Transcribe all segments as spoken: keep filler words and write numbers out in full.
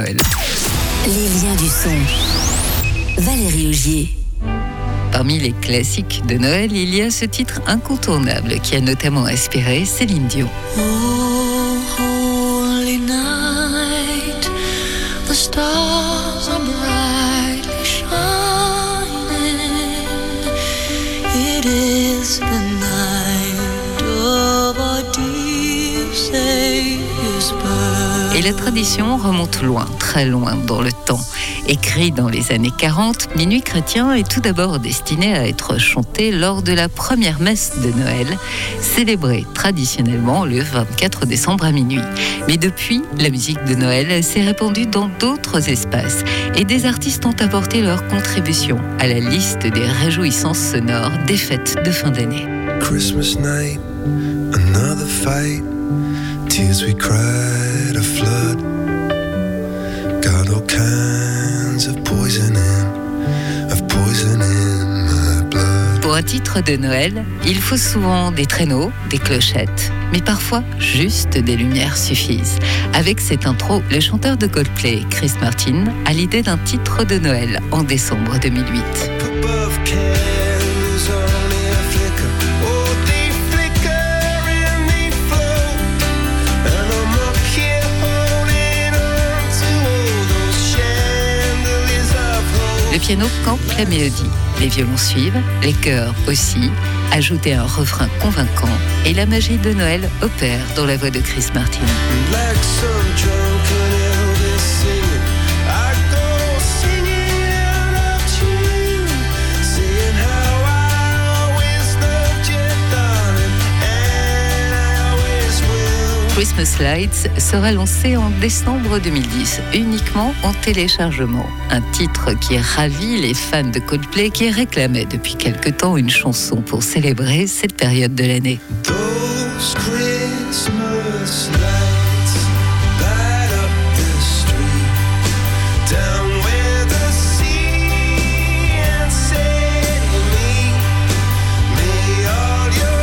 Noël. Les liens du son. Valérie Augier. Parmi les classiques de Noël, il y a ce titre incontournable qui a notamment inspiré Céline Dion. Oh, holy night, the stars are brightly shining. It is the night of our dear Savior's birth. Et la tradition remonte loin, très loin dans le temps. Écrit dans les années quarante, Minuit chrétien est tout d'abord destiné à être chanté lors de la première messe de Noël, célébrée traditionnellement le vingt-quatre décembre à minuit. Mais depuis, la musique de Noël s'est répandue dans d'autres espaces et des artistes ont apporté leur contribution à la liste des réjouissances sonores des fêtes de fin d'année. Christmas night, another fight, tears we cried a flood, got all kinds of poison in, of poison in my blood. Pour un titre de Noël, il faut souvent des traîneaux, des clochettes, mais parfois juste des lumières suffisent. Avec cette intro, le chanteur de Coldplay, Chris Martin, a l'idée d'un titre de Noël en décembre deux mille huit. Above candles only a flicker, oh they flicker and they float, and I'm up here holding on to all those chandeliers of hope. Le piano campe la mélodie, les violons suivent, les chœurs aussi. Ajoutez un refrain convaincant et la magie de Noël opère dans la voix de Chris Martin. Like some drunken Elvis singing, I go singing out of tune, saying how I always loved you, darling, and I always will. Christmas Lights sera lancé en décembre deux mille dix, uniquement en téléchargement. Un titre qui ravit les fans de Coldplay qui réclamaient depuis quelque temps une chanson pour célébrer cette période de l'année. Those Christmas lights light up the street, down where the sea and sailing meet. May all your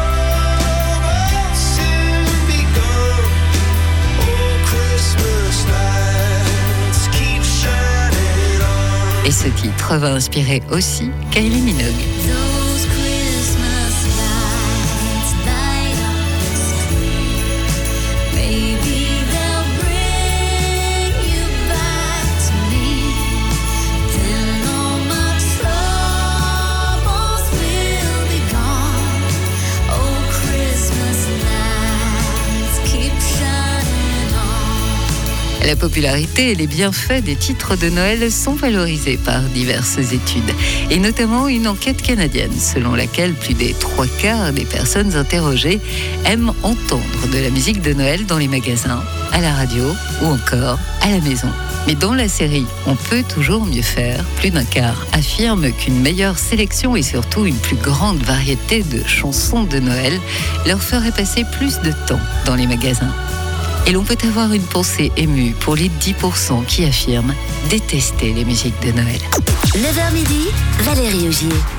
troubles soon be gone. Oh, Christmas lights keep shining on. Et ce titre va inspirer aussi Kylie Minogue. Those Christmas lights light up the street. Maybe they'll bring you back to me. Then all my troubles will be gone. Oh, Christmas lights keep shining on. La popularité et les bienfaits des titres de Noël sont valorisés par diverses études, et notamment une enquête canadienne selon laquelle plus des trois quarts des personnes interrogées aiment entendre de la musique de Noël dans les magasins, à la radio ou encore à la maison. Mais dans la série On peut toujours mieux faire, plus d'un quart affirme qu'une meilleure sélection et surtout une plus grande variété de chansons de Noël leur ferait passer plus de temps dans les magasins. Et l'on peut avoir une pensée émue pour les dix pour cent qui affirment détester les musiques de Noël. neuf heures midi, Valérie Augier.